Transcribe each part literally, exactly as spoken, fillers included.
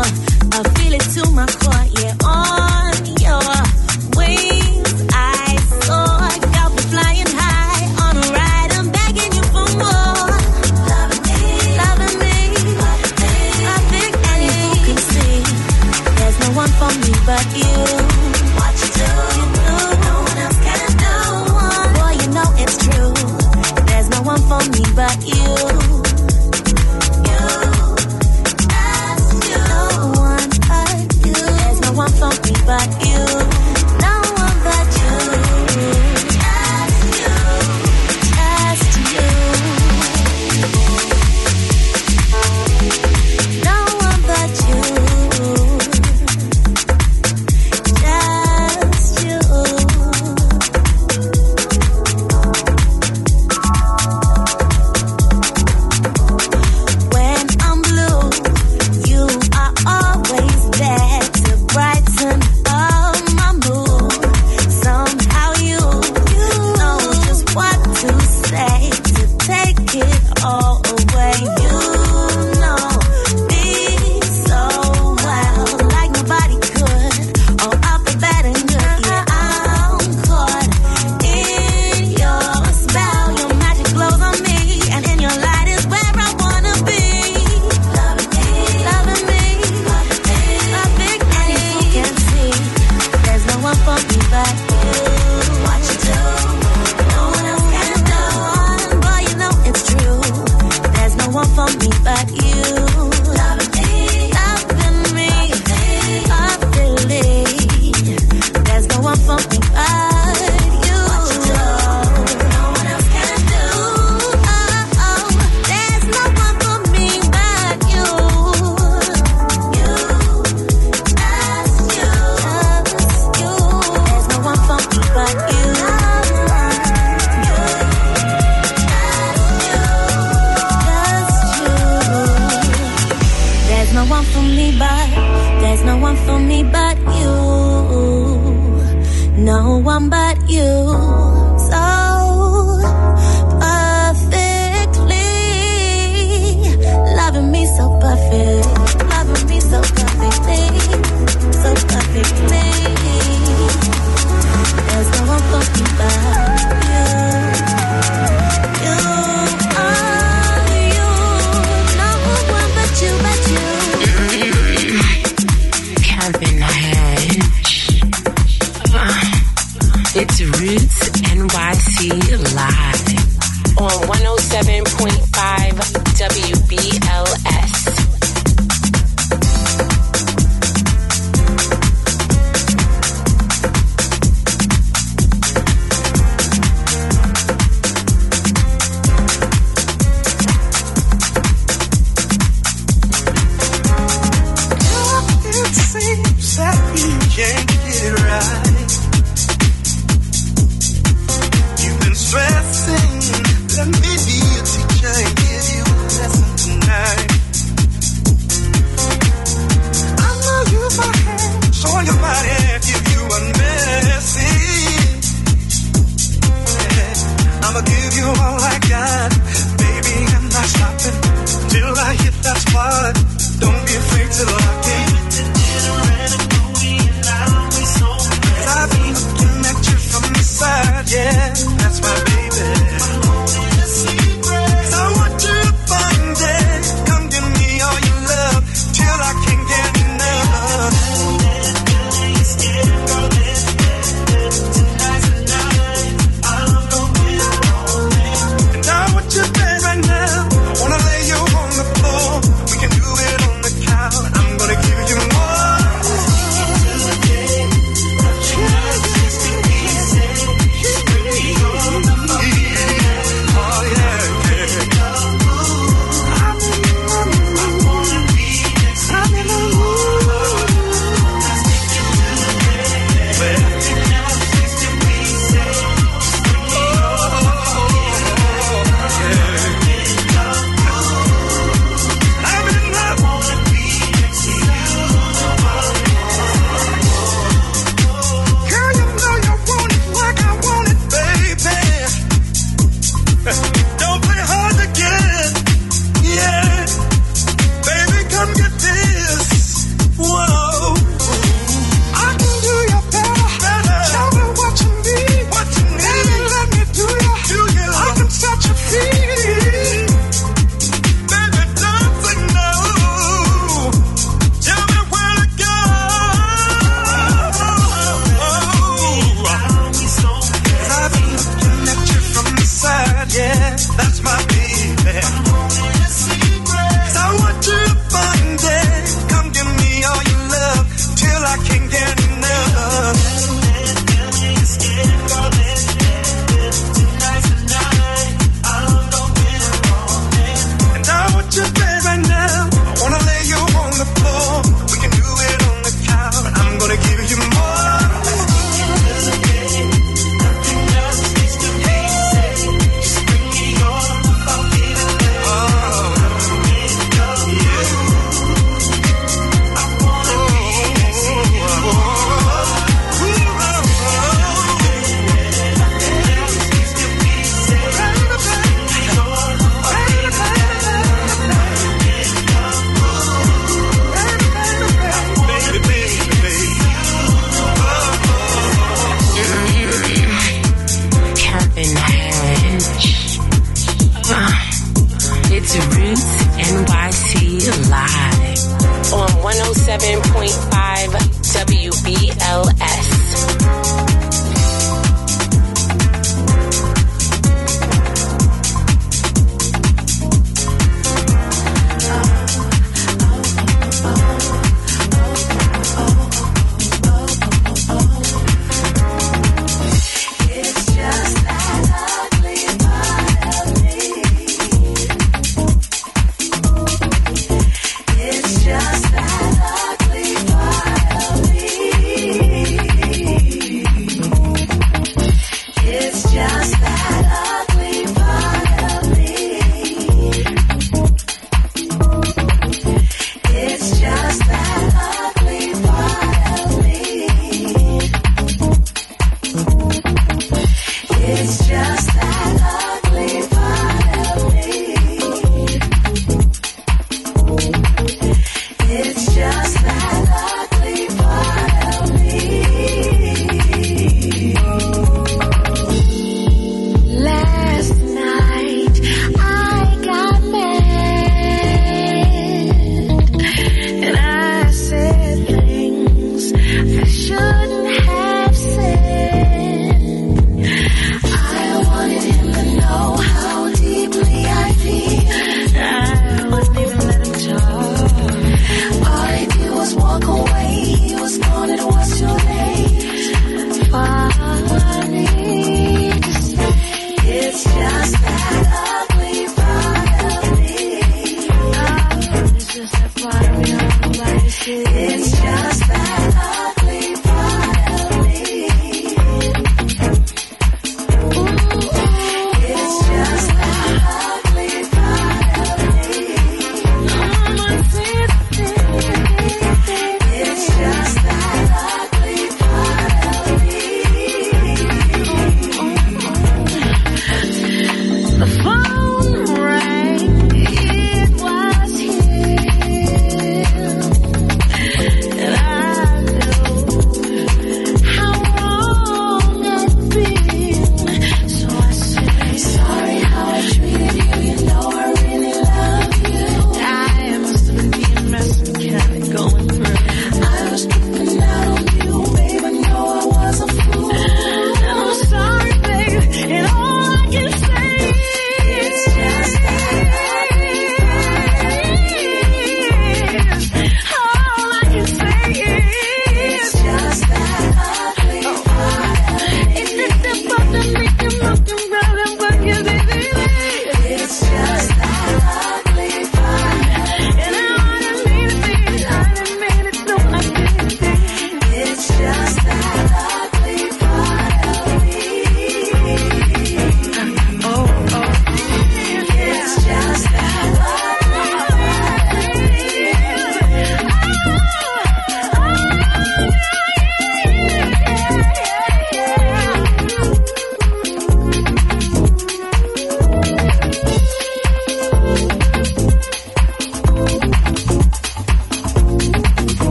more. I feel it to my core, yeah. On your wings, I soar. Got me flying high on a ride. I'm begging you for more. Loving me, loving me, perfect, and you can see there's no one for me but you. What you do, you do, no one else can do. Boy, you know it's true. There's no one for me but you. For me but you, no one but you, just you, just you, no one but you, just you. When I'm blue, you are always there to brighten up my mood. Somehow you, you know just what to say to take it all away. You know me so well, like nobody could. All up and bad and good, yeah, I'm caught in your spell. Your magic glows on me, and in your light is where I wanna be. Loving me, loving me, perfect, and you can see there's no one for me but you. What you do, no one else can do. Boy, you know it's true. There's no one for me but you. Loving me, loving me, perfectly. There's no one for me but you. What you do, no one else can do. Oh, oh, there's no one for me but you. You, just you, just you. There's no one for me but you. You, just you, just you. There's no one for me but, there's no one for me but you. No one but you. So perfectly, loving me so perfect, loving me so perfectly, so perfectly. There's no one for me but you. You are you. No one but you, but you. Kevin Hedge. Uh, it's Roots N Y C Live on one oh seven point five W B L S. It seems that we can't get it right. You've been stressing, let me be a teacher and give you a lesson tonight. I know you've got hands, showing your body and give you a message. Yeah, I'ma give you all I got, baby, I'm not stopping till I hit that spot. Don't be afraid to lock in. Cause I oh seven point five W B L S. And I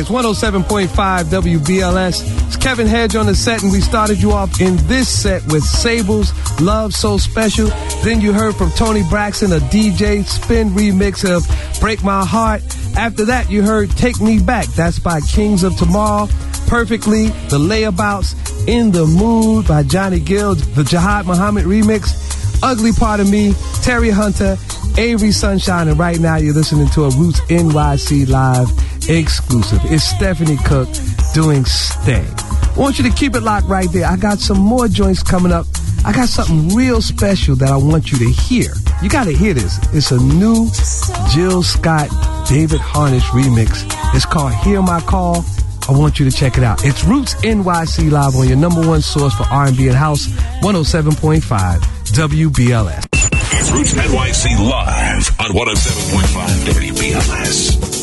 It's one oh seven point five W B L S. It's Kevin Hedge on the set, and we started you off in this set with Sable's Love So Special. Then you heard from Tony Braxton, a D J spin remix of Break My Heart. After that, you heard Take Me Back. That's by Kings of Tomorrow. Perfectly, The Layabouts, In the Mood by Johnny Gill, the Jihad Muhammad remix, Ugly Part of Me, Terry Hunter, Avery Sunshine, and right now you're listening to a Roots N Y C Live exclusive. It's Stephanie Cook doing Stay. I want you to keep it locked right there. I got some more joints coming up. I got something real special that I want you to hear. You got to hear this. It's a new Jill Scott, David Harnish remix. It's called Hear My Call. I want you to check it out. It's Roots N Y C Live on your number one source for R and B and House, one oh seven point five W B L S. It's Roots N Y C Live on one oh seven point five W B L S.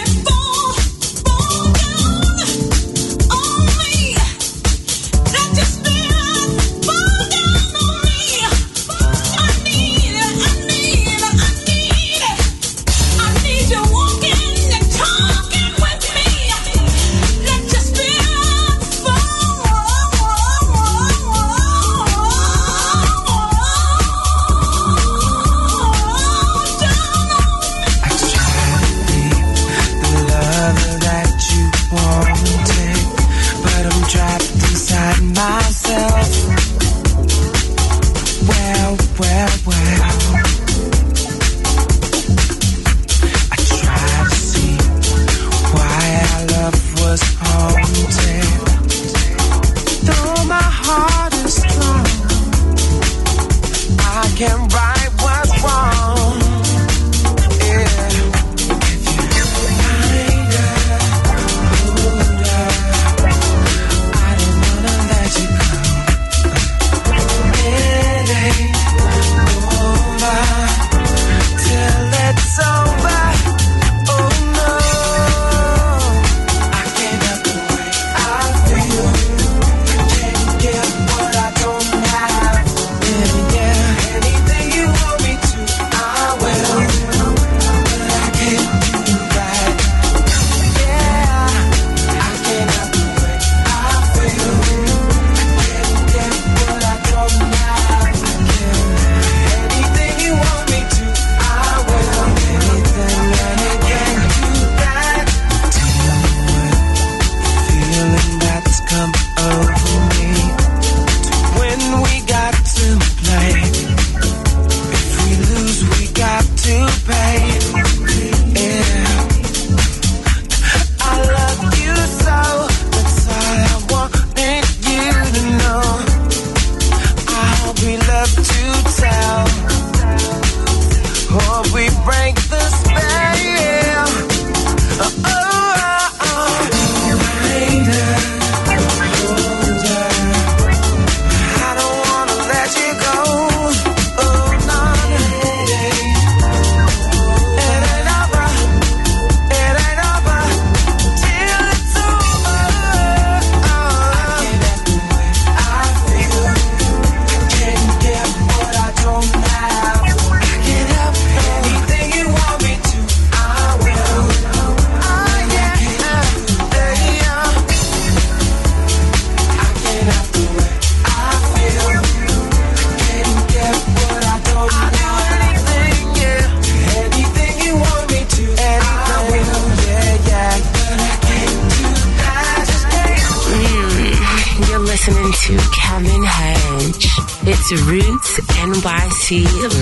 It's Roots N Y C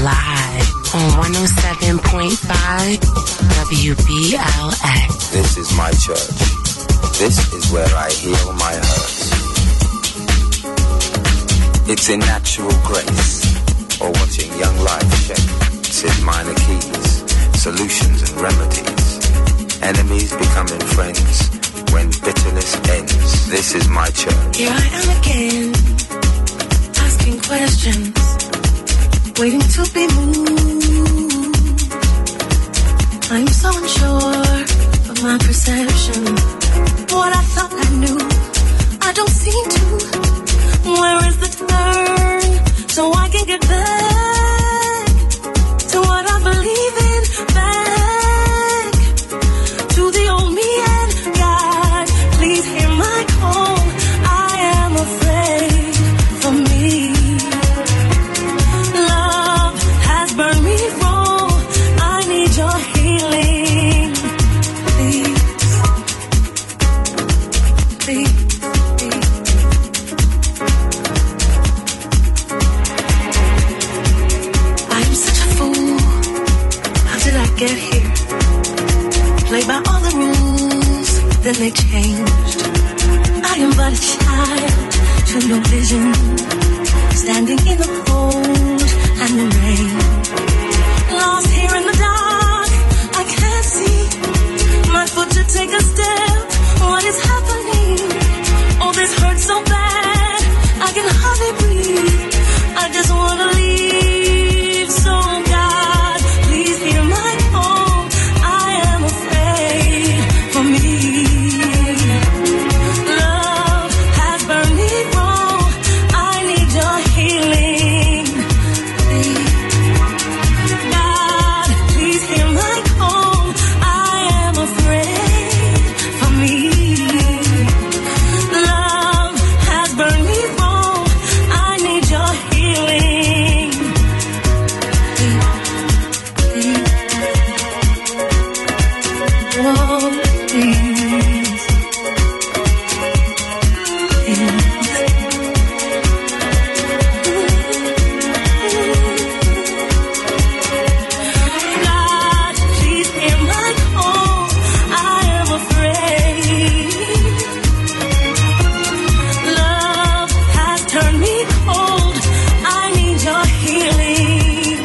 Live on one oh seven point five W B L S. This is my church. This is where I heal my hurts. It's in natural grace or watching young life shape. It's in minor keys, solutions and remedies. Enemies becoming friends when bitterness ends. This is my church. Here I am again, asking questions, waiting to be moved. I'm so unsure of my perception. What I thought I knew, I don't seem to. Where is the turn so I can get back to what I believe in? Back to the old me and God. get here? Play by all the rules, then they changed. I am but a child to no vision, standing in the cold and the rain. Lost here in the dark, I can't see my foot to take a step. What is happening? Oh, this hurts so bad, I can hardly breathe. I just wanna leave, so God, please hear my call. I am afraid for me. Love has burned me wrong. I need your healing. Please, God, please hear my call. I am afraid for me. Love has burned me wrong. I need your healing. Oh, please. God, please hear my call. I am afraid. Love has turned me cold. I need your healing.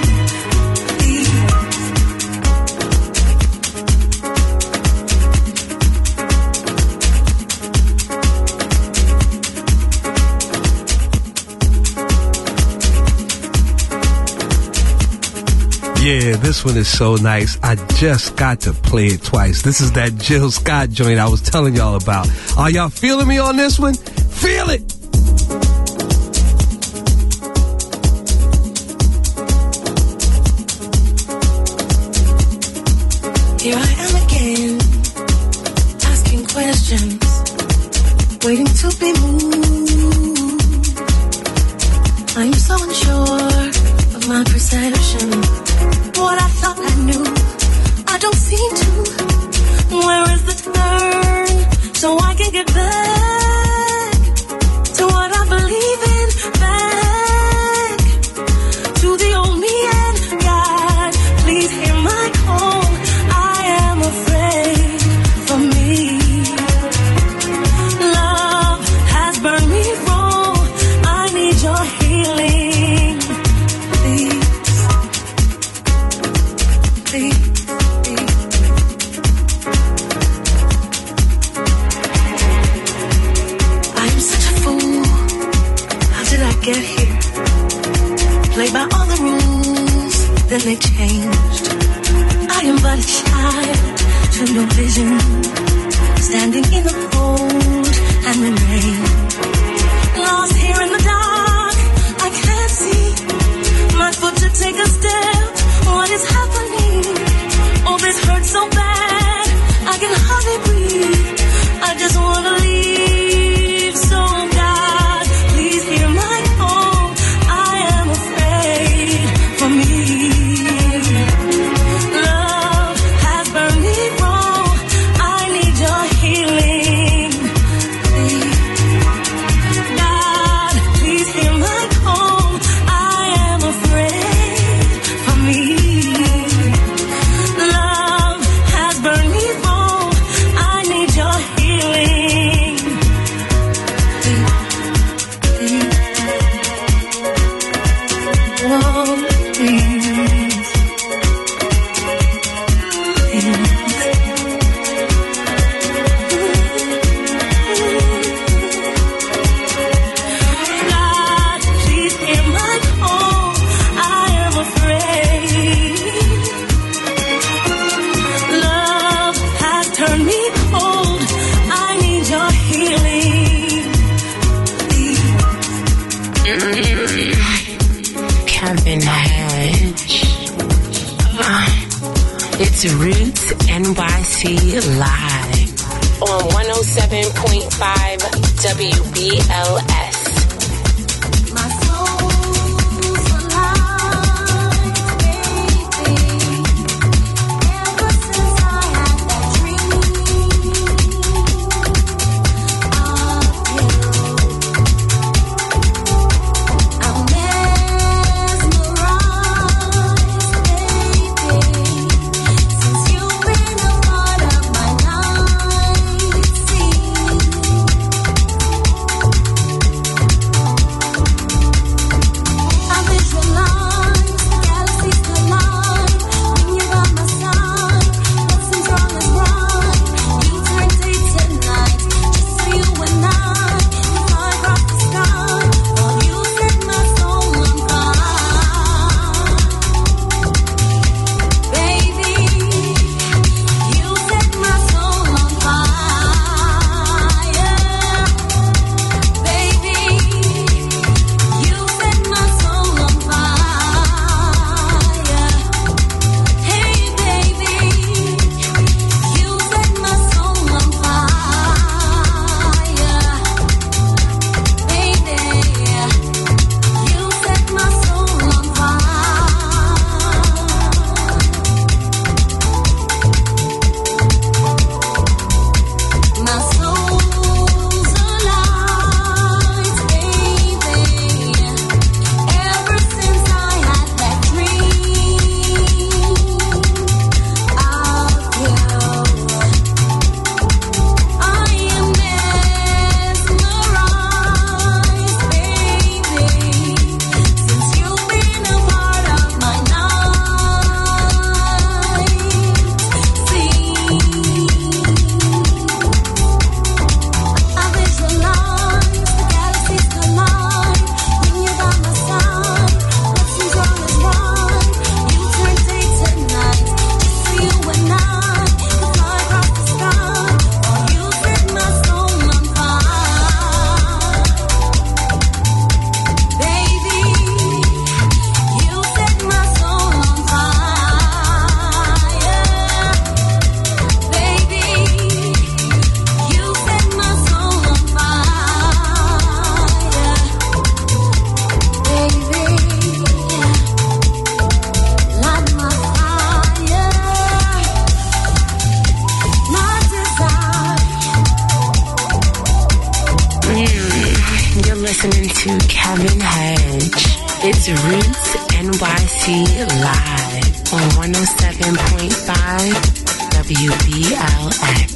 Yeah, this one is so nice. I just got to play it twice. This is that Jill Scott joint I was telling y'all about. Are y'all feeling me on this one? Feel it! Here I am again, asking questions, waiting to be moved. I'm so unsure of my perception. What I thought I knew, I don't seem to. Where is the turn so I can get back to what I believe in? Back to the old me and God, please hear my call. I am afraid for me. Love has burned me wrong. I need your healing. Please, please, please. I am such a fool. How did I get here? Play by all the rules, then they changed. I am but a child to no vision, standing in the cold and the rain. Lost here in the dark, I can't see my foot to take a step. What is happening? Oh, this hurts so bad, I can hardly breathe. I just wanna leave, so God, please hear my call. I am afraid for me. Love has burned me wrong. I need your healing. Please, God, please hear my call. I am afraid for me. Love has burned me wrong. I need your healing. Please, please. Oh, please. God, please hear my call. I am afraid. Love has turned me cold. I need your healing. Kevin Hedge. Uh, it's Roots N Y C Live on one oh seven point five W B L S. My soul's alive, baby. Ever since I had that dream of you, I'm mesmerized, baby. to Kevin Hedge. It's Roots N Y C live on one oh seven point five W B L X.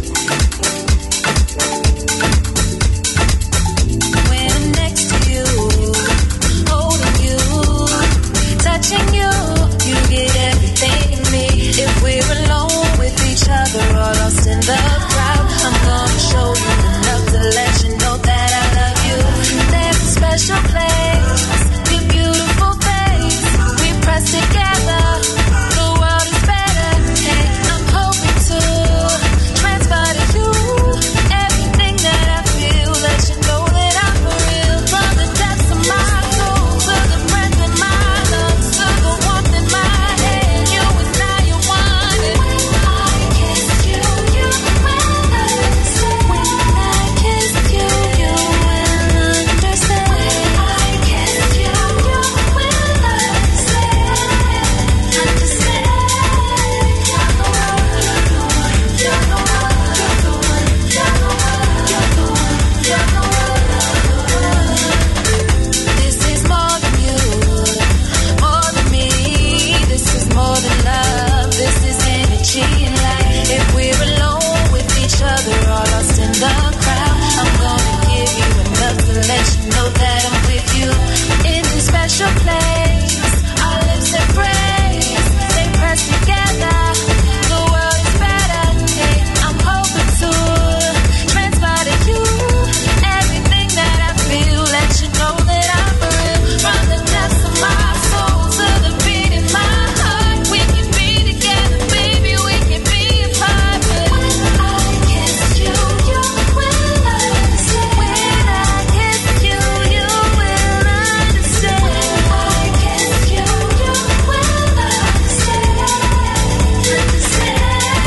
When I'm next to you, holding you, touching you, you get everything in me. If we're alone with each other or lost in the crowd, I'm gonna show you enough to let you know that I love you. There's a special place, your beautiful face, we press together, the world is better. Hey, I'm hoping to transfer to you everything that I feel, let you know that I'm for real. From the depths of my soul to the breath in my lungs, to the warmth in my hand, you and I are one. When I kiss you, you will understand. When I kiss you, you will understand. When I kiss you, you will understand. Understand. You're the one, you're the one, you're the one, you're the one, you're the one, you're the one, you're the one. This is more than you, more than me. This is more than love. This is energy and light. If we're alone with each other or lost in the crowd, I'm gonna give you enough to let you know that I'm with you. In this special place, our lips embrace, they press together, the world is better. Hey, I'm hoping to transfer to you everything that I feel, let you know that I'm for real. From the depths of my soul to the beat in my heart, we can be together, baby, we can be apart. But when I kiss you, you will understand. When I kiss you, you will understand. When I kiss you, you will understand. Understand.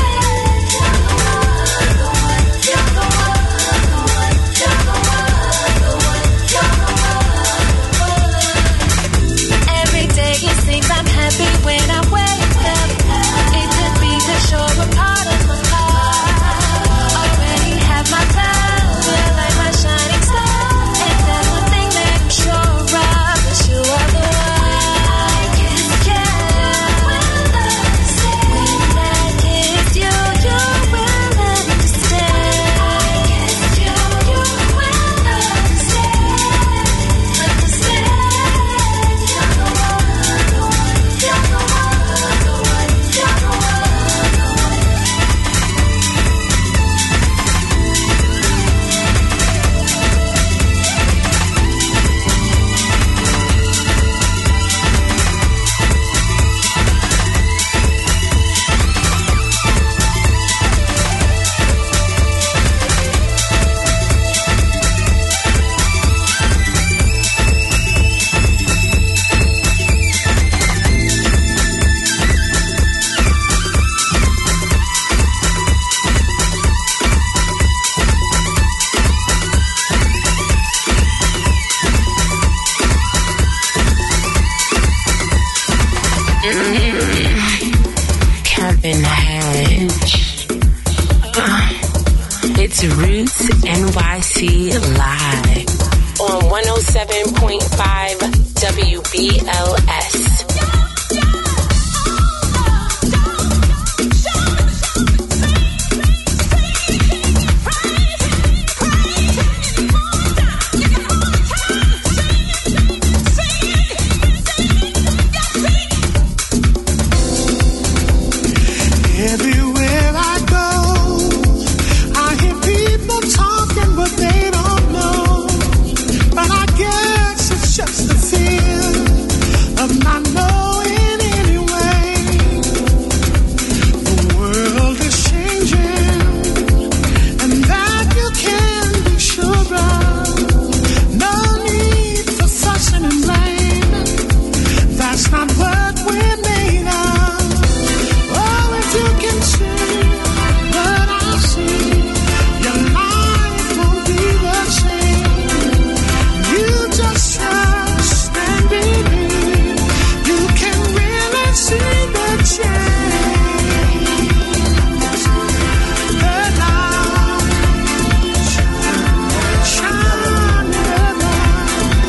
You're the one, the one, you're the one, the one, you're the one, the one, you're the one. Every day it seems I'm happy when I wake up. It could be 'cause you're a part of my heart. Already have my time, you're like my shining star. And that's one thing that I'm sure of, that you are the one. I kiss you, will understand. When I kiss you, you will understand. I kiss you, you will understand. Understand. You're the one, the one, you're the one, the one, you're the one, the one. Kevin Hedge. Uh, it's Roots N Y C live on one oh seven point five W B L S. Everywhere I go, I hear people talking, but they don't know. But I guess it's just the fear of not knowing anyway. The world is changing, and that you can be sure of. No need for fussing and blaming. That's not what we're made of. Oh, if you can see what I see, your life won't be the same. You just trust and believe. You can really see the change. The light shine, the light.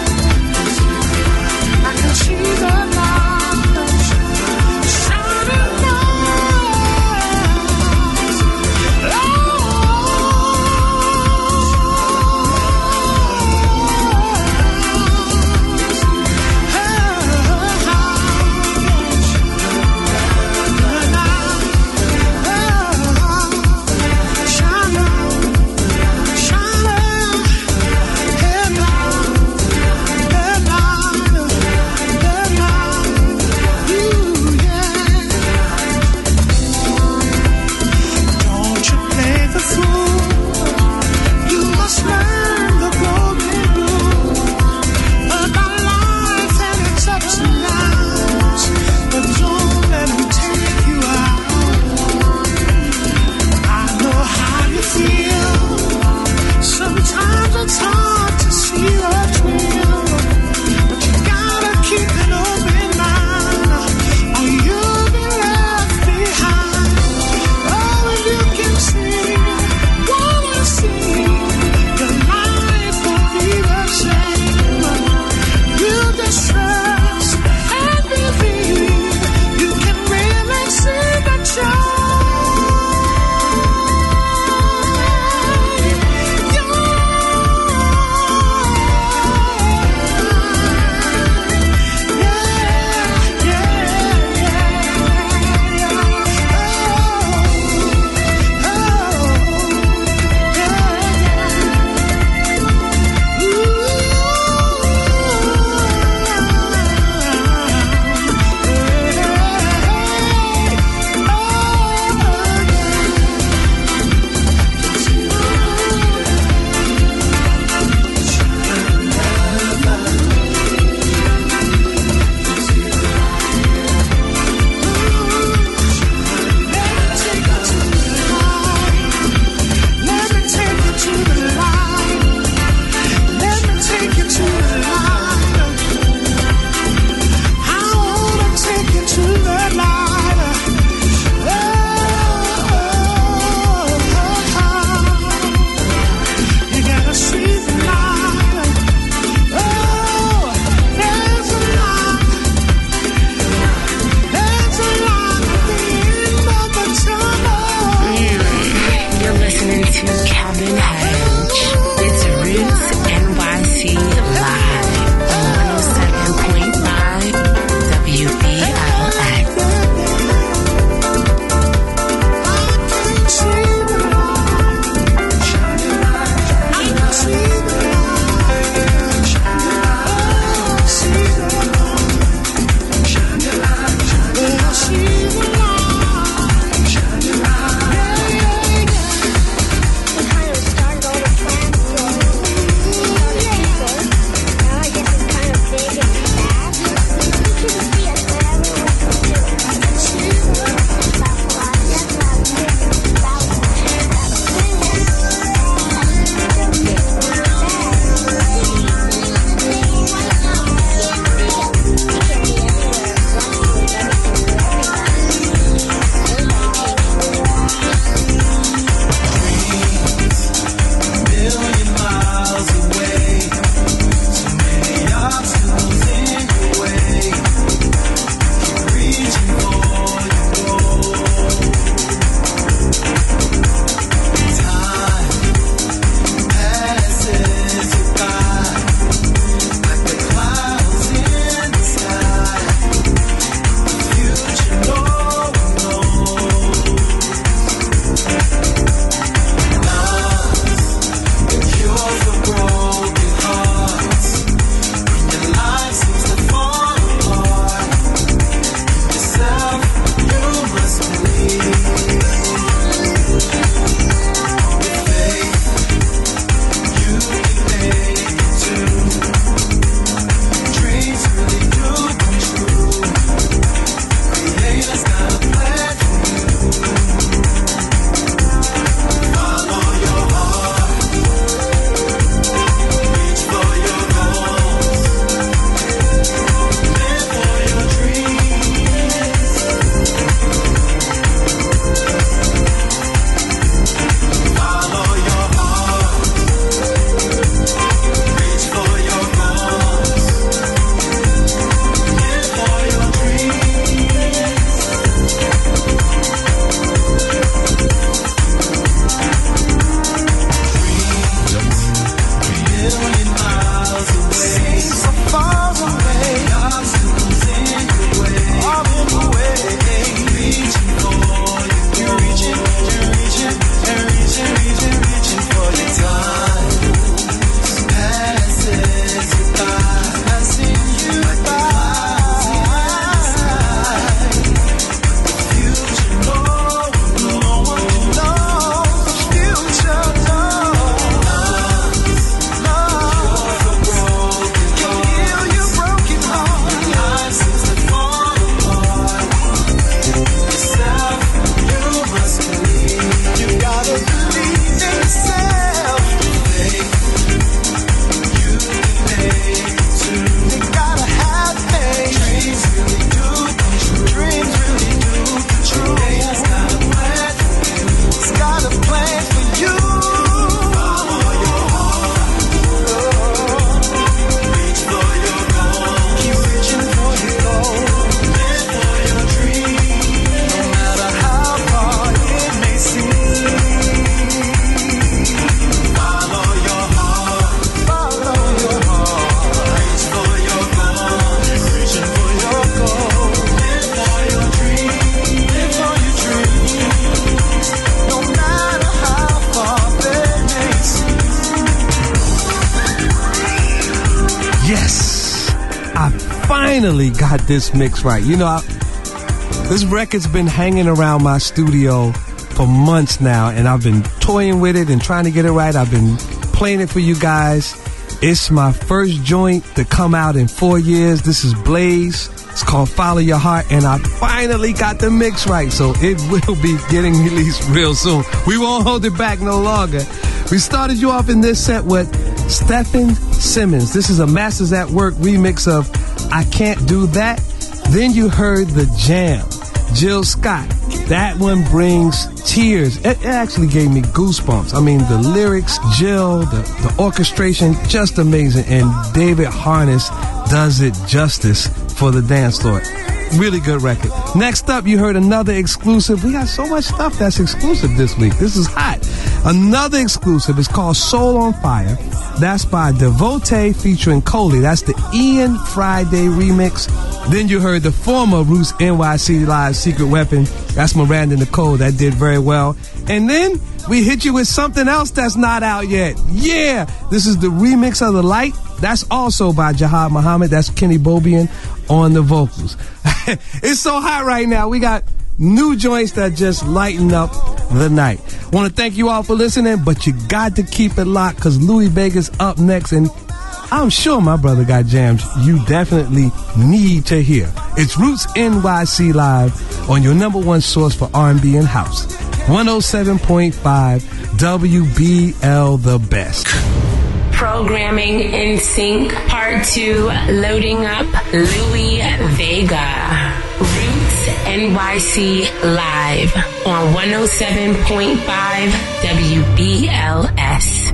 finally got this mix right. You know, I, this record's been hanging around my studio for months now, and I've been toying with it and trying to get it right. I've been playing it for you guys. It's my first joint to come out in four years. This is Blaze. It's called Follow Your Heart, and I finally got the mix right, so it will be getting released real soon. We won't hold it back no longer. We started you off in this set with Stephen Simmons. This is a Masters at Work remix of I Can't Do That. Then you heard The Jam, Jill Scott. That one brings tears. It, it actually gave me goosebumps. I mean, the lyrics, Jill, the, the orchestration, just amazing. And David Harness does it justice for the dance floor. Really good record. Next up, you heard another exclusive. We got so much stuff that's exclusive this week. This is hot. Another exclusive is called Soul on Fire. That's by Devotee featuring Coley. That's the Ian Friday remix. Then you heard the former Roots N Y C Live Secret Weapon. That's Miranda Nicole. That did very well. And then we hit you with something else that's not out yet. Yeah! This is the remix of The Light. That's also by Jihad Muhammad. That's Kenny Bobian on the vocals. It's so hot right now. We got new joints that just lighten up the night. Want to thank you all for listening, but you got to keep it locked because Louis Vega's up next, and I'm sure my brother got jams you definitely need to hear. It's Roots N Y C Live on your number one source for R and B and house. one oh seven point five W B L The Best. Programming in sync, part two, loading up Louis Vega. Roots N Y C Live on one oh seven point five W B L S.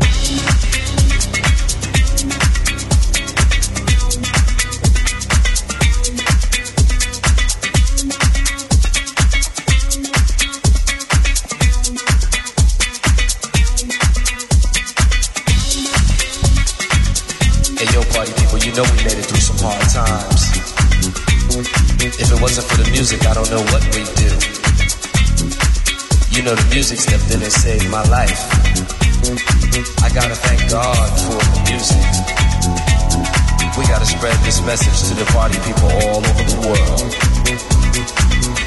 You know we made it through some hard times. If it wasn't for the music, I don't know what we'd do. You know the music stepped in and saved my life. I gotta thank God for the music. We gotta spread this message to the party people all over the world.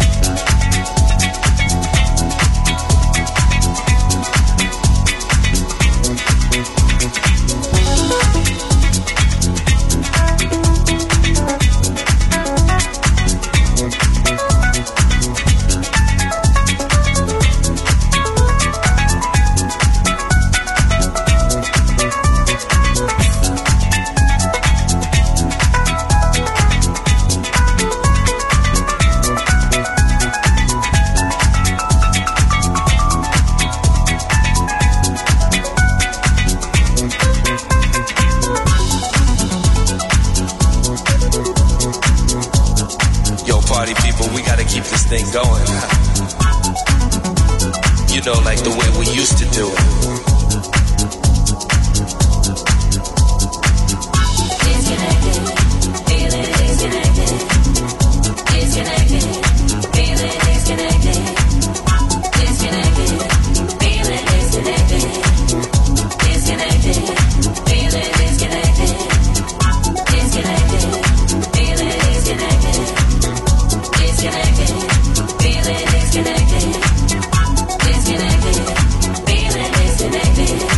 Thing going, you know, like the way we used to do it. Disconnected, feeling disconnected. Disconnected, feeling disconnected. Disconnected, feeling disconnected. Disconnected, feeling disconnected. Disconnected, feeling disconnected. Disconnected. Feeling disconnected, disconnected, feeling disconnected.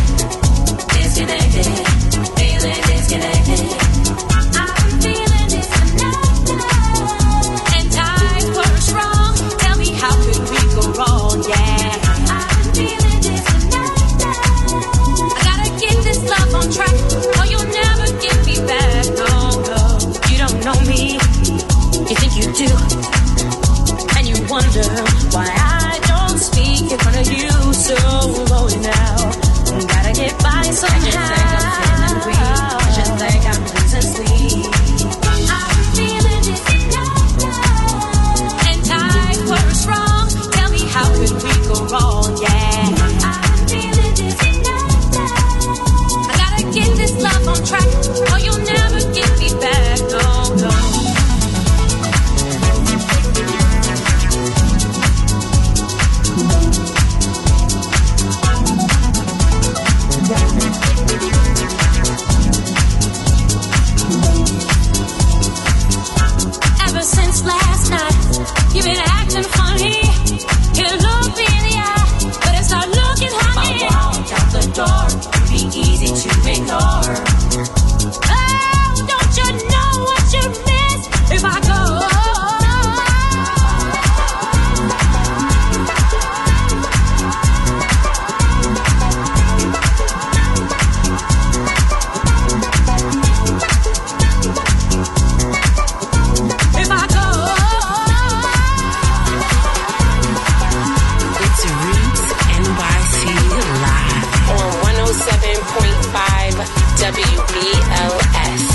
B L S.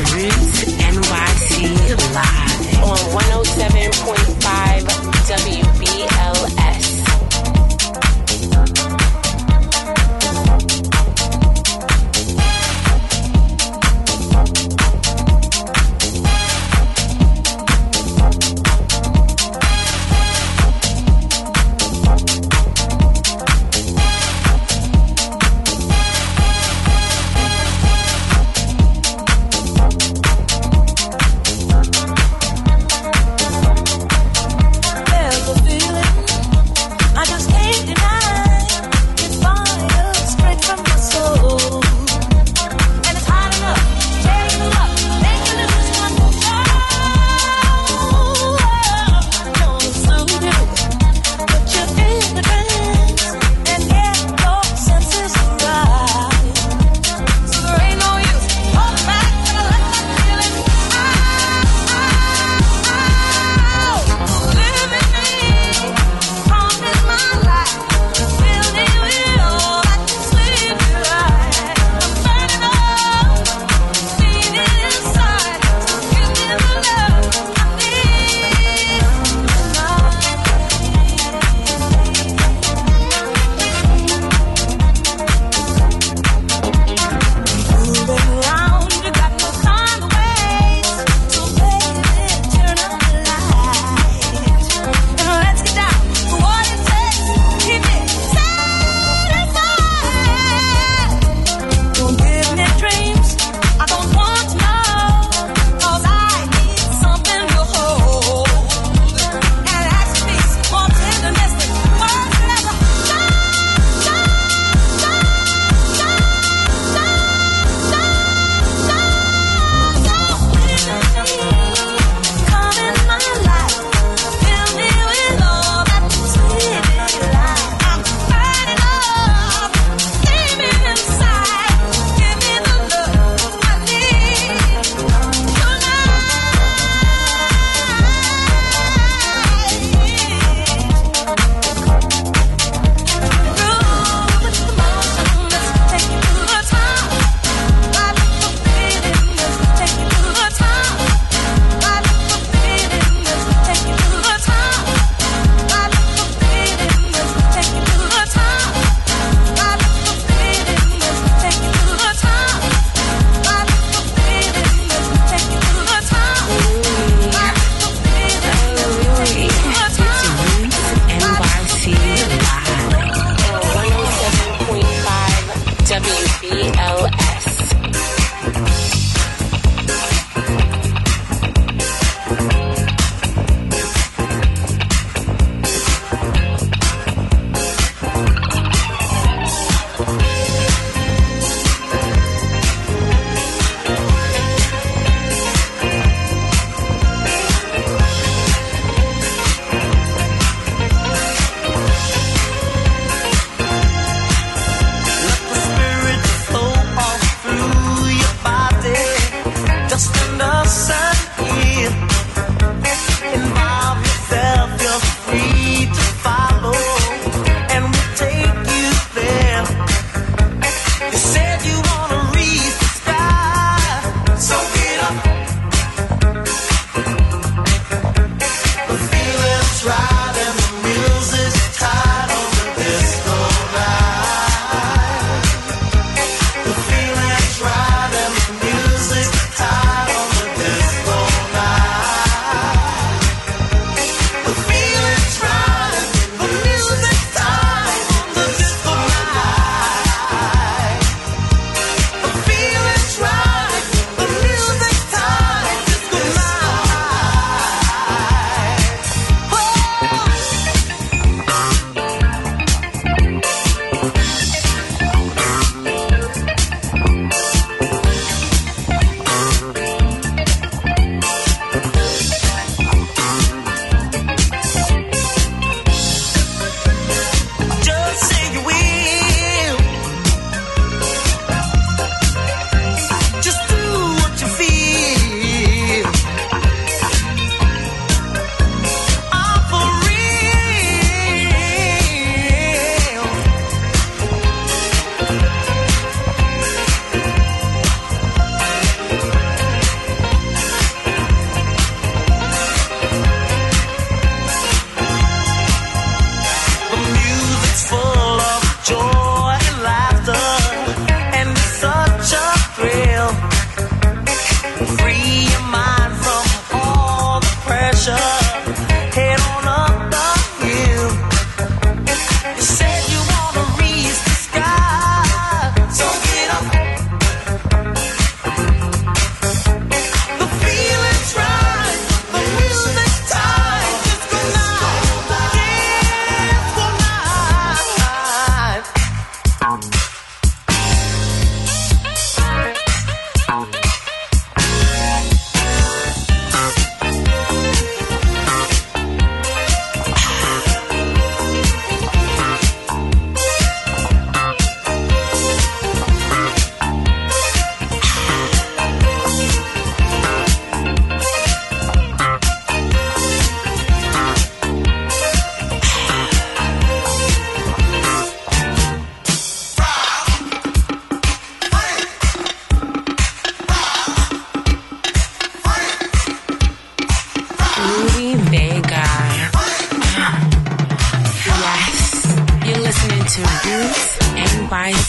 Roots N Y C live on one oh seven point five W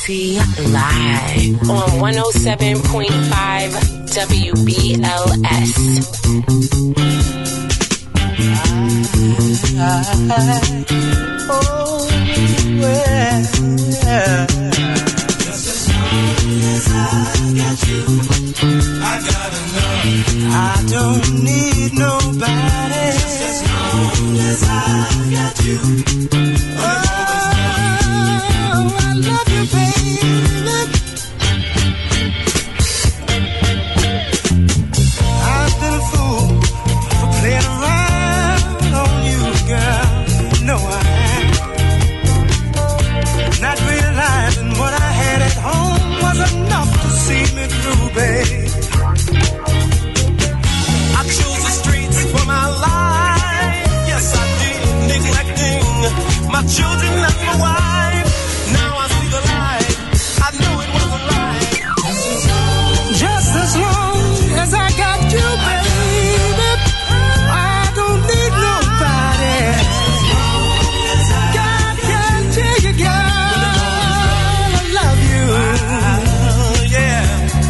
C live on one oh seven point five W B L S. Oh, well, yeah. Just as long as I got you, I got enough. I don't need nobody. Just as long as I got you. Oh, I love you, baby. I've been a fool for playing around on you, girl. No, I am. Not realizing what I had at home was enough to see me through, babe. I chose the streets for my life. Yes, I did, neglecting my children and my wife. Now I see the light. I knew it wasn't right. Just as long as I got you, baby, I don't need nobody. God can tell you, girl, I love you. Yeah.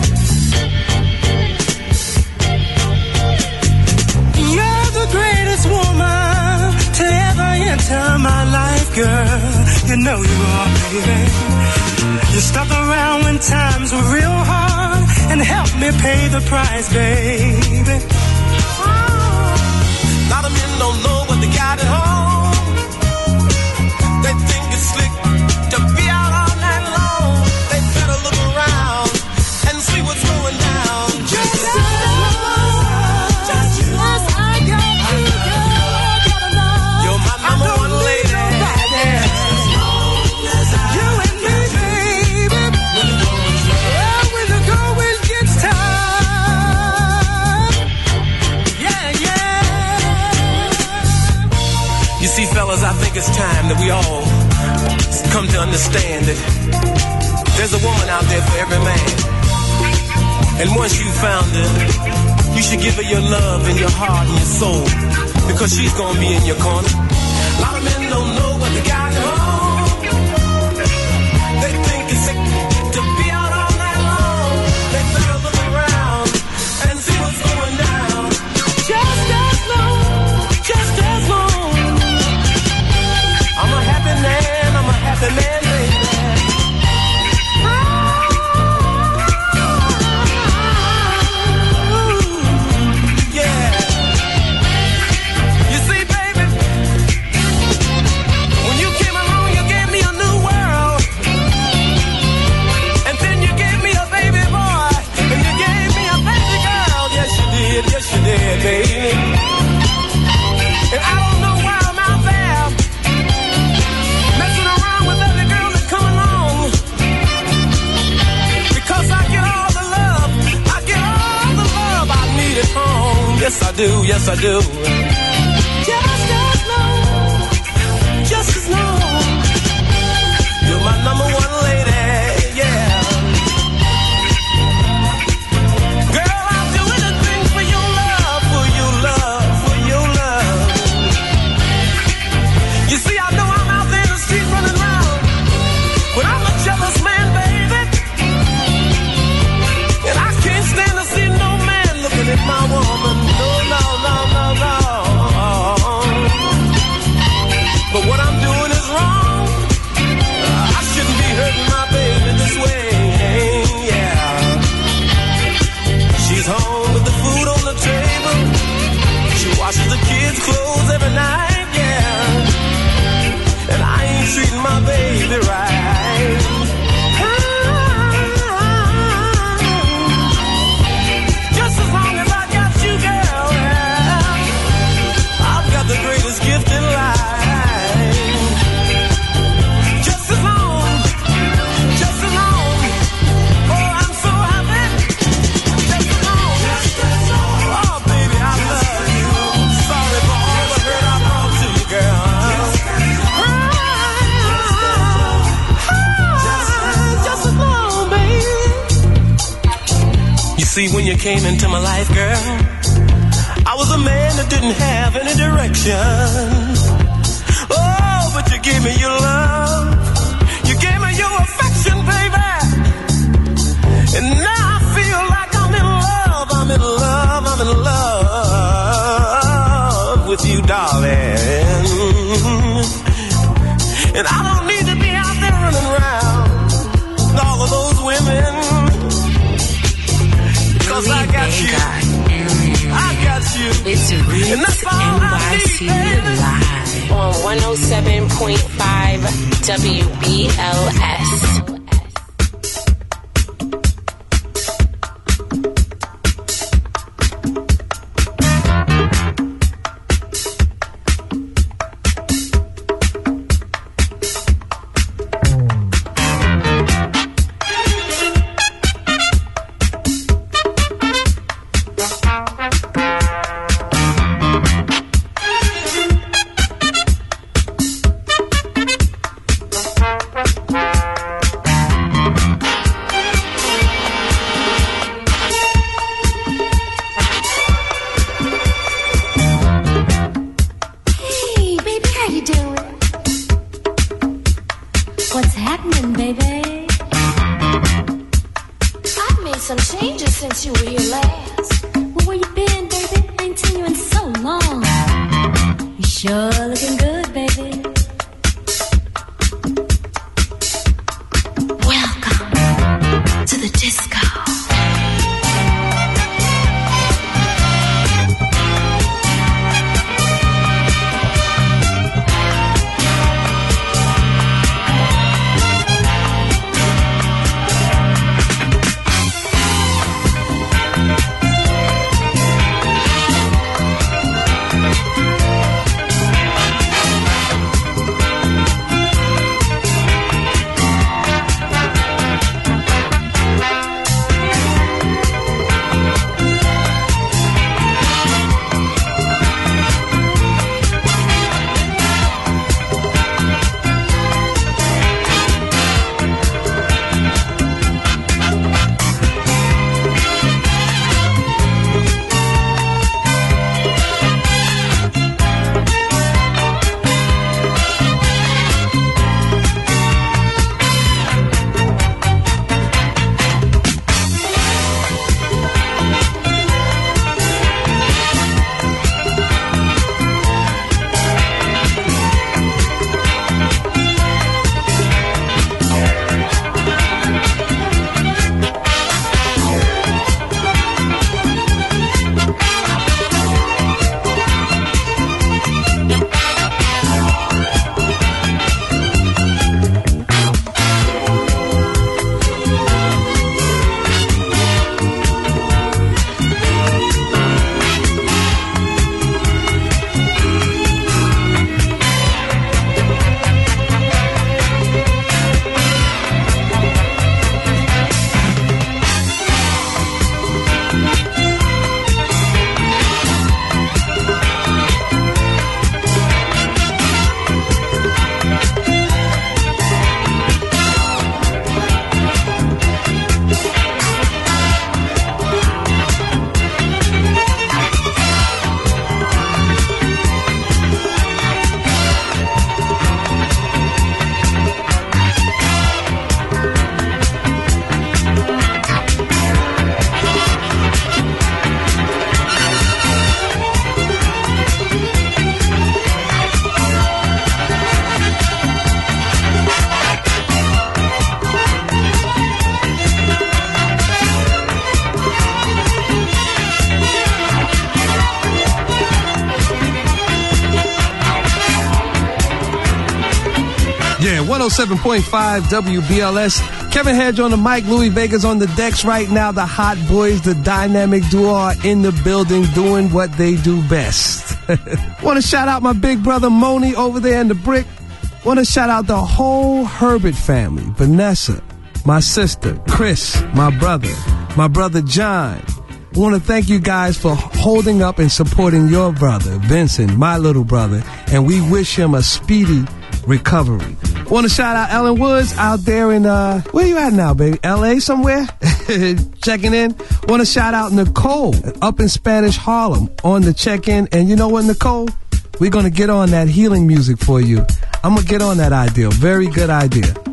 You're the greatest woman to ever enter my life, girl. You know you are, baby. You stuck around when times were real hard and helped me pay the price, baby. A lot of men don't know what they got at home. They think it's slick to be out all night long. They better look around and see what's going down. Just as long, just as I got you, girl, got enough. You're my number one lady. You and me, baby. Yeah, when the going gets tough. Yeah, yeah. You see, fellas, I think it's time that we all come to understand that there's a woman out there for every man. And once you found her, you should give her your love and your heart and your soul, because she's gonna be in your corner. A lot of men don't know what they got at home. They think it's sick to be out all night long. They better look around and see what's going down. Just as long, just as long. I'm a happy man, I'm a happy man, baby. Ooh, yeah. You see, baby, when you came along, you gave me a new world. And then you gave me a baby boy. And you gave me a baby girl. Yes, you did, yes, you did, baby. And I don't know why I'm out there messing around with every girl that come along. Because I get all the love, I get all the love I need at home. Yes, I do, yes, I do. Just as long, just as long. You're my number one lady, yeah. Girl, I'll do anything for your love, for your love, for your love. You see, I know I'm out there in the street running around, but I'm a jealous man, baby. And I can't stand to see no man looking at my woman. No, no, no, no, no. But what I'm doing is wrong. Uh, I shouldn't be hurting my baby this way, yeah. She's home with the food on the table. She washes the kids' clothes every night, yeah. And I ain't treating my baby right. Just as long as I got you, girl, yeah, I've got the greatest gift in life. Just as long, just as long. Oh, I'm so happy. Just as long, just as long. Oh, baby, I love you. Sorry for all the hurt I brought to you, girl. Just as long, baby. You see, when you came into my life, girl, I was a man that didn't have any direction. Oh, but you gave me your love. You gave me your affection, baby. And now I feel like I'm in love, I'm in love, I'm in love with you, darling. And I don't need to be out there running around with all of those women. Because I got you. I got you. It's Roots N Y C live on one oh seven point five W B L S. one oh seven point five W B L S. Kevin Hedge on the mic, Louis Vega's on the decks right now. The Hot Boys, the dynamic duo are in the building doing what they do best. Want to shout out my big brother Moni over there in the Brick. Want to shout out the whole Herbert family. Vanessa, my sister, Chris, my brother, my brother John. I want to thank you guys for holding up and supporting your brother, Vincent, my little brother, and we wish him a speedy recovery. Want to shout out Ellen Woods out there in, uh, where you at now, baby? L A somewhere? Checking in. Want to shout out Nicole up in Spanish Harlem on the check-in. And you know what, Nicole? We're going to get on that healing music for you. I'm going to get on that idea. Very good idea.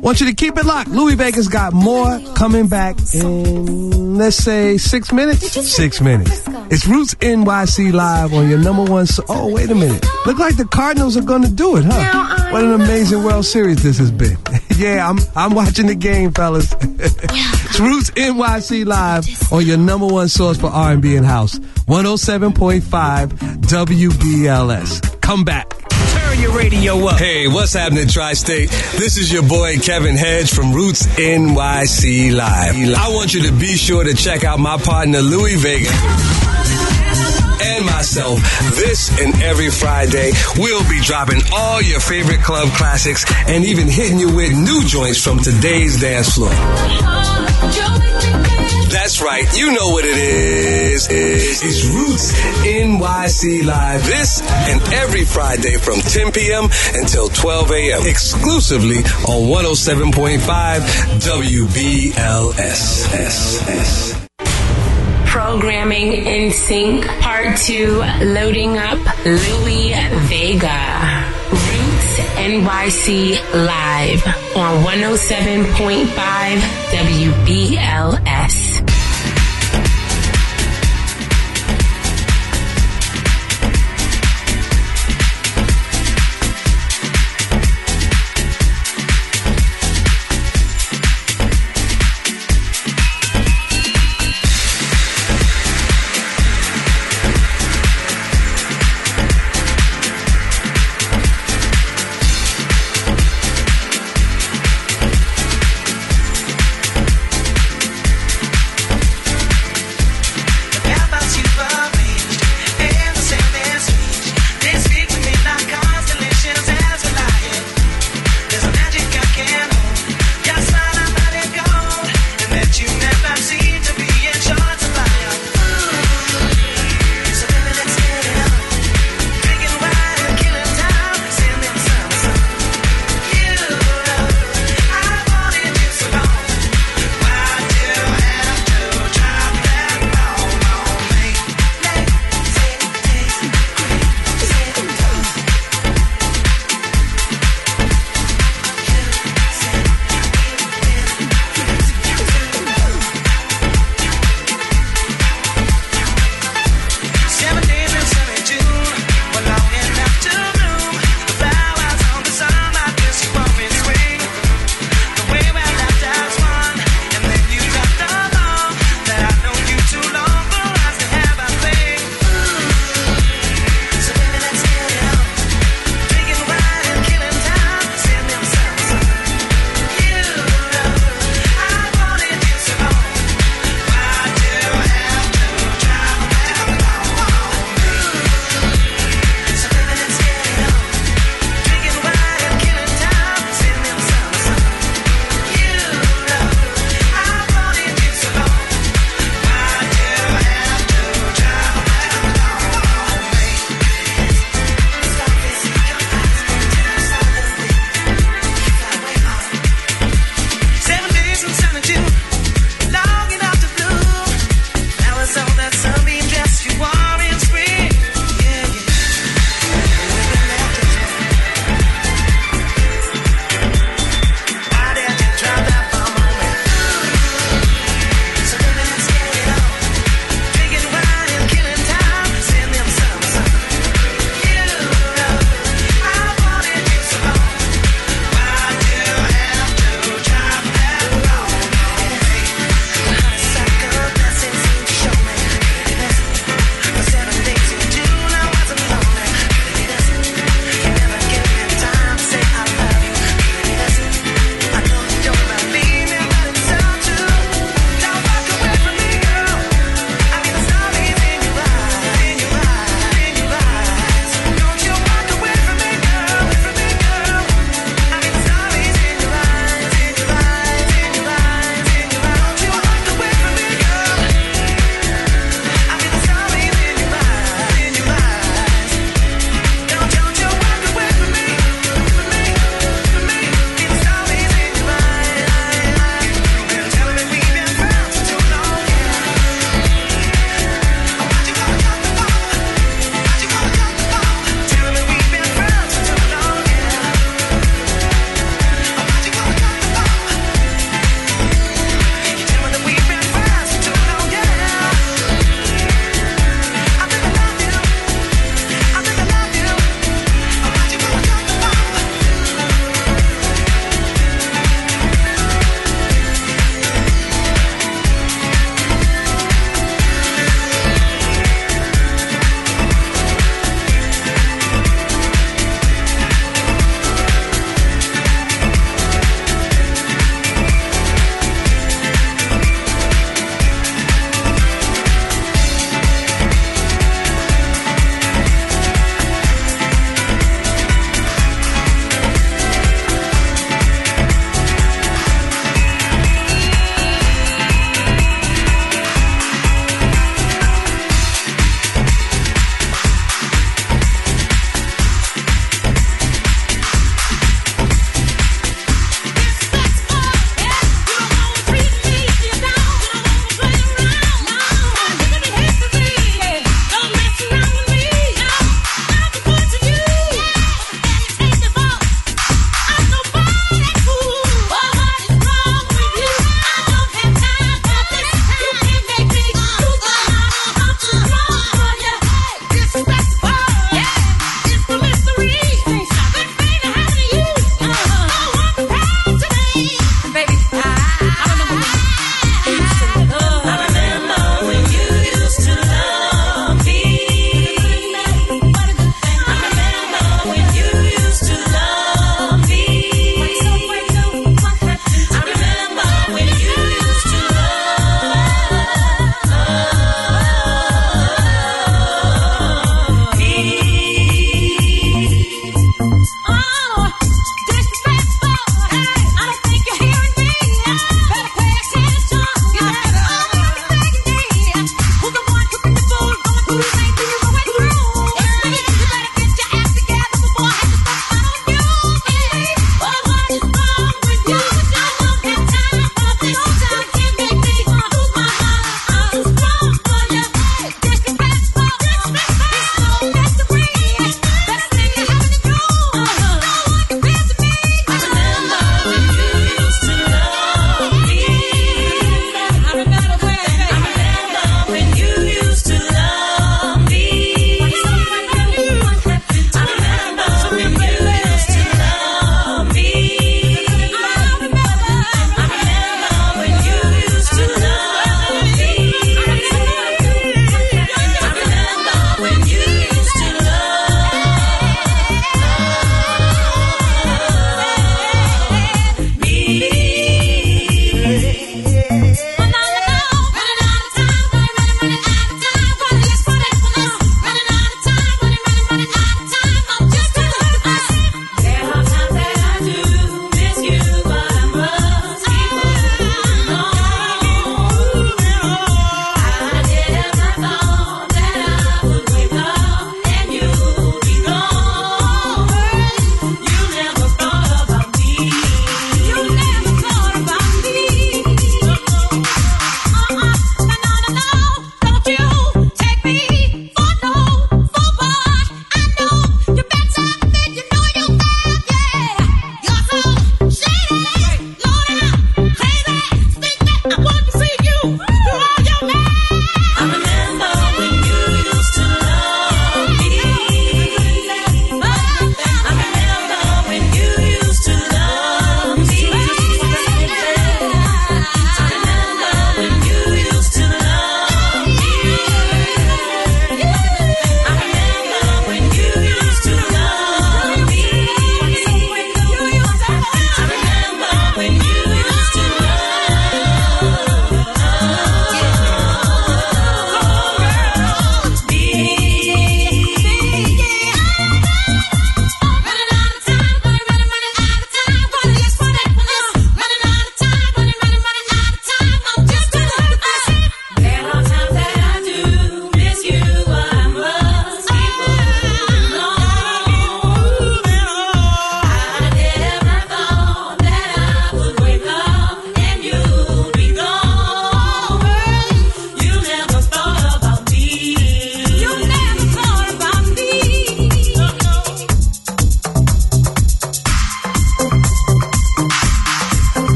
Want you to keep it locked. Louis Vega's got more coming back in, let's say, six minutes? Six minutes. It's Roots N Y C Live on your number one. So- oh, wait a minute. Look like the Cardinals are going to do it, huh? What an amazing World Series this has been. Yeah, I'm I'm watching the game, fellas. It's Roots N Y C Live on your number one source for R and B and House. one oh seven point five W B L S. Come back. Turn your radio up. Hey, what's happening, Tri-State? This is your boy Kevin Hedge from Roots N Y C Live. I want you to be sure to check out my partner Louis Vega and myself this and every Friday. We'll be dropping all your favorite club classics and even hitting you with new joints from today's dance floor. That's right, you know what it is. It's Roots N Y C Live this and every Friday from ten p.m. until twelve a.m. exclusively on one oh seven point five W B L S. Programming in Sync Part two, loading up Louis Vega. Roots N Y C Live on one oh seven point five W B L S.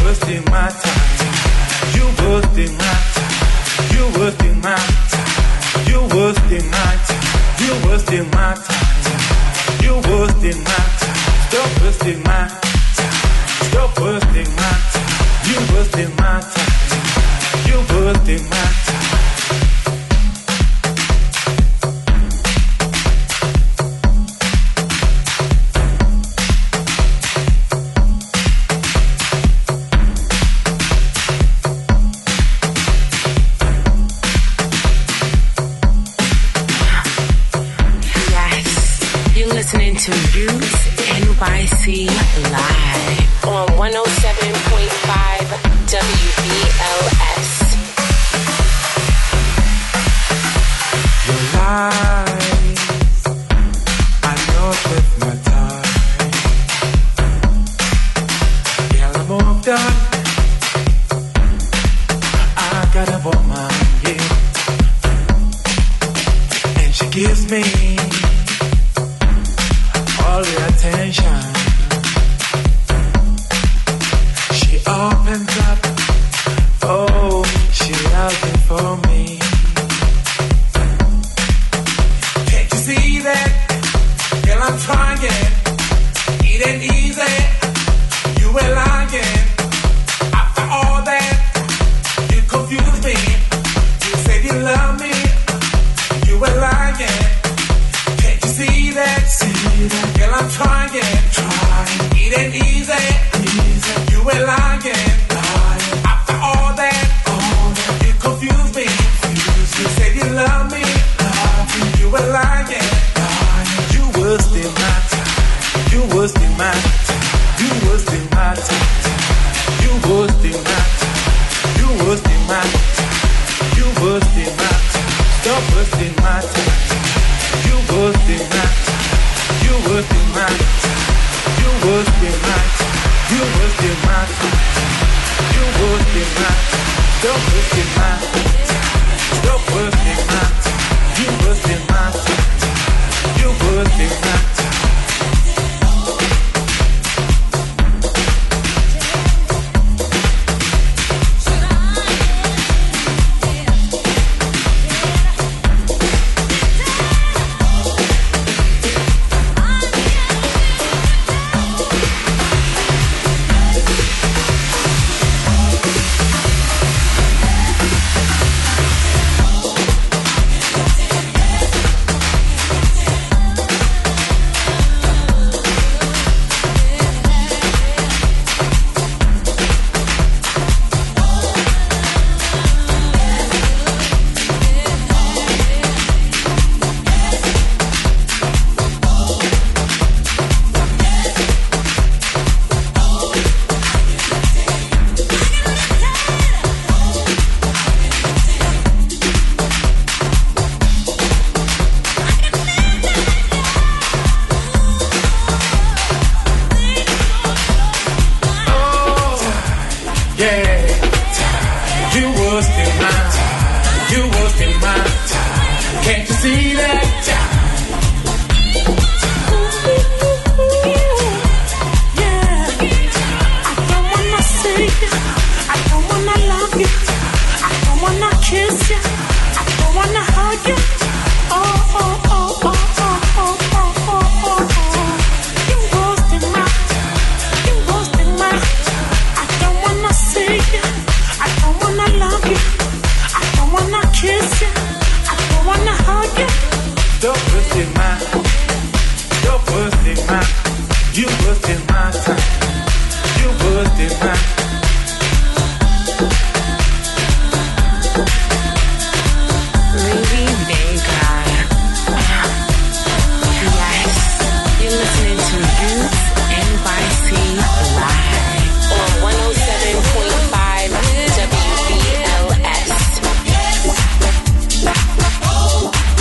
wasting my time. You wasting my time. You wasting my time. You wasting my time. You wasting my time. You wasting my time. Stop wasting my time. Stop wasting my time. You wasting my time. You wasting my time. Listening to Roots N Y C live on one oh seven point five W B L S. Your lies, I know with my time. Yeah, I'm all done. I got a woman, yeah, and she gives me all the attention. She opens up, oh, she loves it for me. Can't you see that? Girl, I'm trying. It ain't easy. You were lying. After all that, you confused me. You said you love me. You were lying. Can't you see that? See that? Girl, I'm trying, trying. It ain't easy, easy. You were lying, lying. After all that, all that, you confused me. Confused. You said you love me, love me. You were lying, lying. You wasted my time. You wasted my time. You wasted my time. You wasted my time. You wasted my time. You wasted my time. Stop wasting my time. You wasted my time. You wasted my time. You wasted my time. You wasted my time. You wasted my time. Stop wasting my time. Stop wasting my time. You wasted my time. You wasted my time.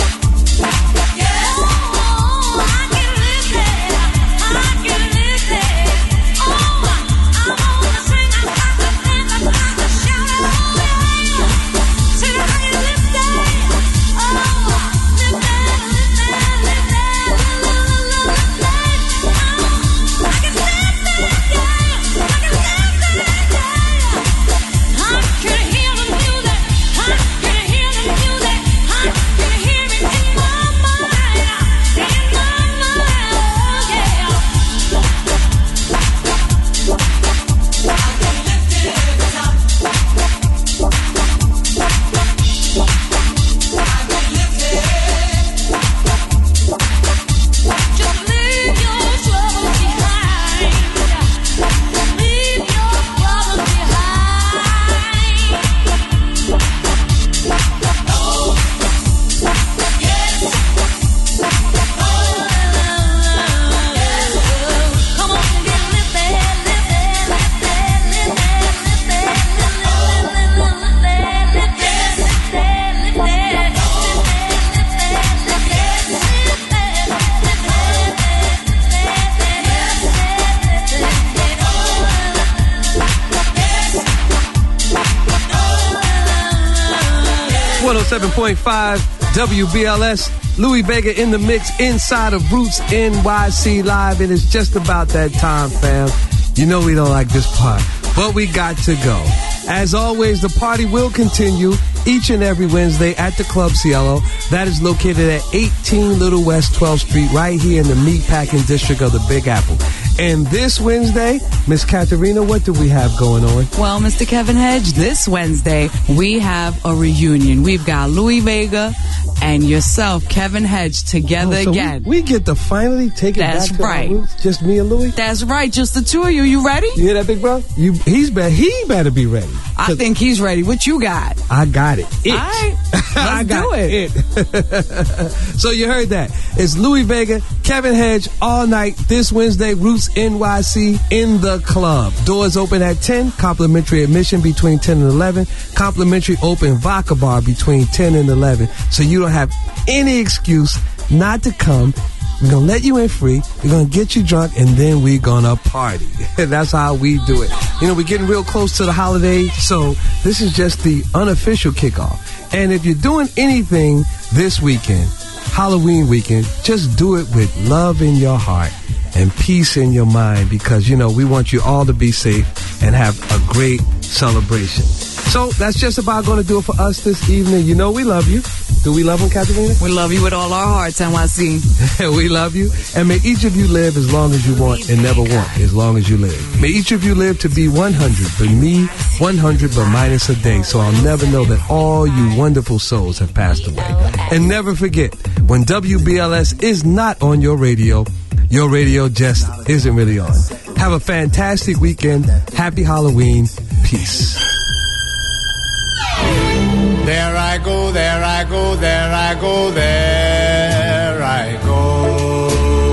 I can live there. seven point five W B L S. Louis Vega in the mix inside of Roots N Y C Live. And it's just about that time, fam. You know we don't like this part, but we got to go. As always, the party will continue each and every Wednesday at the Club Cielo. That is located at eighteen Little West twelfth Street, right here in the Meatpacking District of the Big Apple. And this Wednesday, Miss Katharina, what do we have going on? Well, Mister Kevin Hedge, this Wednesday, we have a reunion. We've got Louis Vega and yourself, Kevin Hedge, together Oh, so again. We, we get to finally take it That's back to right. our roots, just me and Louis? That's right, just the two of you. You ready? You hear that, big bro? You, he's be, he better be ready. I think he's ready. What you got? I got it. It. All right. Let's I got do it. it. So you heard that. It's Louis Vega, Kevin Hedge, all night this Wednesday, Roots N Y C in the club. Doors open at ten, complimentary admission between ten and eleven, complimentary open vodka bar between ten and eleven. So you don't have any excuse not to come. We're going to let you in free. We're going to get you drunk, and then we're going to party. That's how we do it. You know, we're getting real close to the holidays, so this is just the unofficial kickoff. And if you're doing anything this weekend, Halloween weekend, just do it with love in your heart and peace in your mind, because, you know, we want you all to be safe and have a great celebration. So that's just about going to do it for us this evening. You know we love you. Do we love him, Katharina? We love you with all our hearts, N Y C. We love you. And may each of you live as long as you want and never want as long as you live. May each of you live to be one hundred, but me, one hundred but minus a day, so I'll never know that all you wonderful souls have passed away. And never forget, when W B L S is not on your radio, your radio just isn't really on. Have a fantastic weekend. Happy Halloween. Peace. There I go, there I go, there I go, there I go.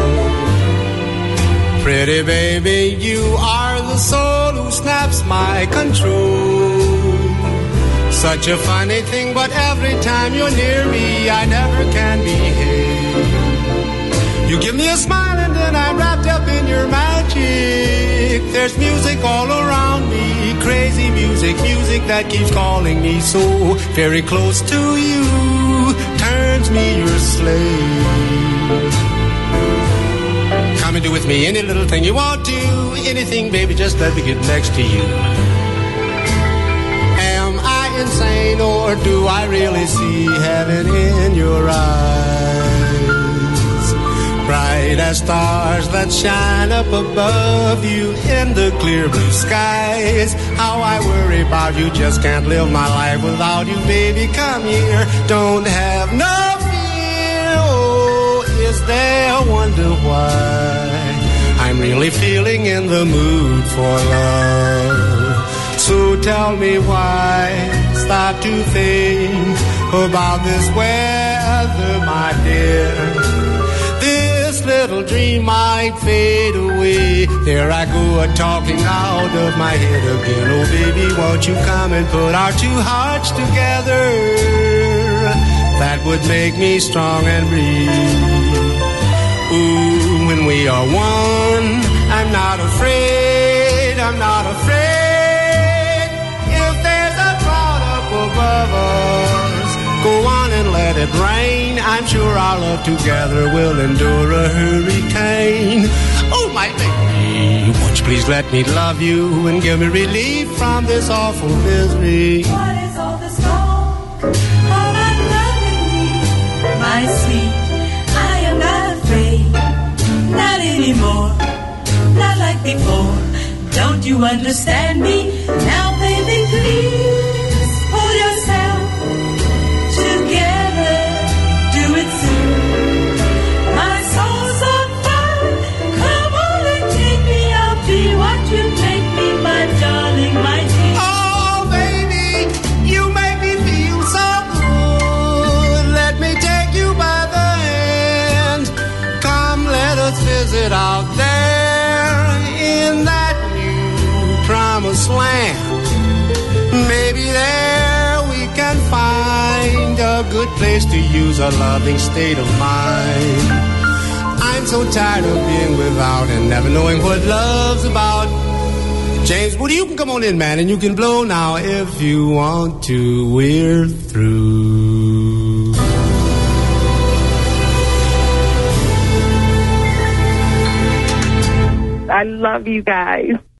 Pretty baby, you are the soul who snaps my control. Such a funny thing, but every time you're near me, I never can behave. You give me a smile and then I'm wrapped up in your magic. There's music all around me, crazy music, music that keeps calling me so very close to you, turns me your slave. Come and do with me any little thing you want to, anything, baby, just let me get next to you. Am I insane or do I really see heaven in your eyes? Bright as stars that shine up above you in the clear blue skies. How I worry about you, just can't live my life without you, baby. Come here, don't have no fear. Oh, is there a wonder why I'm really feeling in the mood for love? So tell me why, stop to think about this weather, my dear. This little dream might fade away. There I go, a-talking out of my head again. Oh, baby, won't you come and put our two hearts together? That would make me strong and breathe. Ooh, when we are one, I'm not afraid, I'm not afraid. If there's a cloud up above us, go on and let it rain. I'm sure our love together will endure a hurricane. Oh, my baby, won't you please let me love you and give me relief from this awful misery? What is all this talk about loving me, my sweet? I am not afraid, not anymore, not like before. Don't you understand me? Now, baby, please pull yourself together, do it soon. My soul's on fire, come on and take me, I'll be what you make me, my darling, my dear. Oh, baby, you make me feel so good. Let me take you by the hand. Come, let us visit out there in that new promised land. Maybe there we can find a good place to use a loving state of mind. I'm so tired of being without and never knowing what love's about. James Woody, you can come on in, man, and you can blow now if you want to. We're through. I love you guys.